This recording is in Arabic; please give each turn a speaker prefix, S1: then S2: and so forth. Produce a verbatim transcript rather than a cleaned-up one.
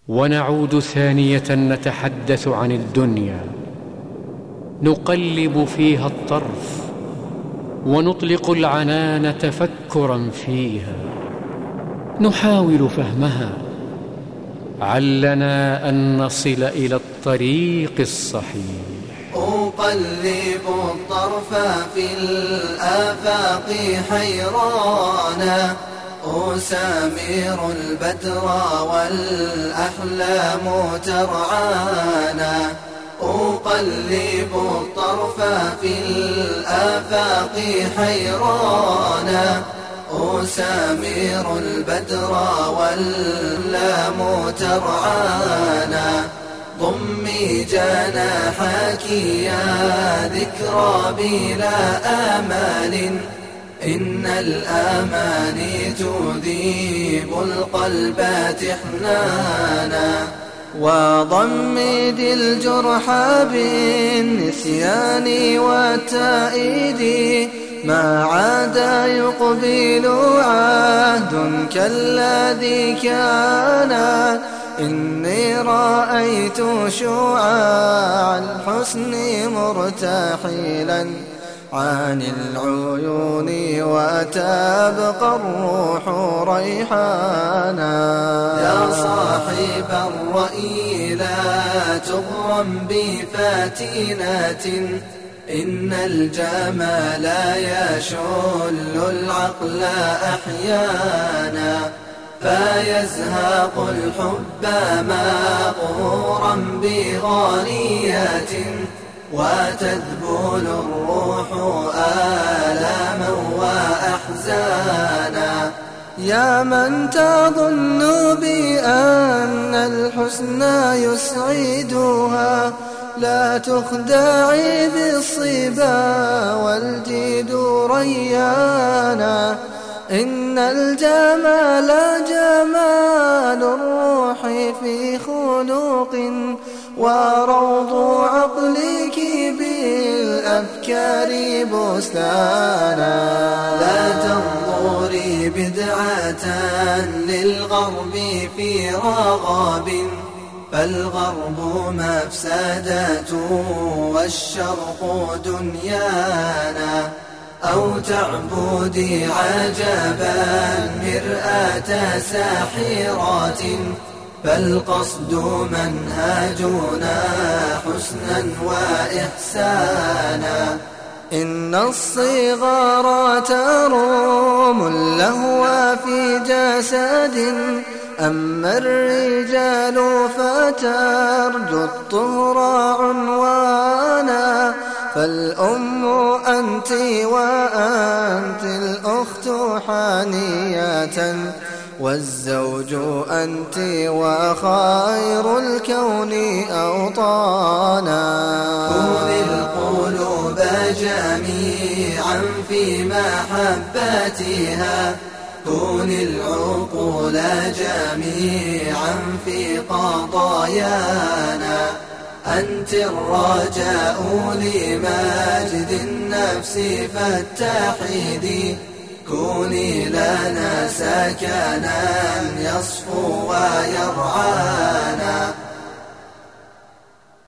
S1: ونعود ثانية نتحدث عن الدنيا، نقلب فيها الطرف ونطلق العنان تفكرا فيها، نحاول فهمها علنا أن نصل إلى الطريق الصحيح.
S2: أقلب الطرف في الآفاق حيرانا، أسامر البدر والأحلام ترعانا. أقلب الطرف في الآفاق حيرانا، أسامر البدر والأحلام ترعانا. ضمي جناحك يا ذكرى بلا آمال، إن الآماني تذيب القلب تحنانا. وضمد الجرح بالنسيان والتأييد، ما عاد يقبل عهد كالذي كان. إني رأيت شعاع الحسن مرتحلا عن العيون، وتبقى الروح ريحانا. يا صاحب الرأي لا تغرم بفاتنات، إن الجمال يشل العقل أحيانا. فيزهق الحب مقهورا بغانيات، وتذبل الروح آلاما وأحزانا. يا من تظن بأن الحسن يسعدها، لا تخدعي بالصبا والجيد ريانا. إن الجمال جمال الروح في خلق، وروض عقلك بالأفكار بستانا. لا تنظري بدعة للغرب في رغب، فالغرب مفسدة والشرق دنيانا. أو تعبدي عجبا مرآة ساحرات، فالقصد منهجنا حسنا وإحسانا. إن الصغار تروم اللهو في جسد، أما الرجال فترجو الطهر عنوانا. فالأم أنت وأنت الأخت حانية، والزوج أنت وخير الكون أوطانا. كون القلوب جميعا في محبتها، كون العقول جميعا في قضايانا. أنت الرجاء لمجد النفس فاتحدي، كوني لنا سكنا يصفو ويرعانا.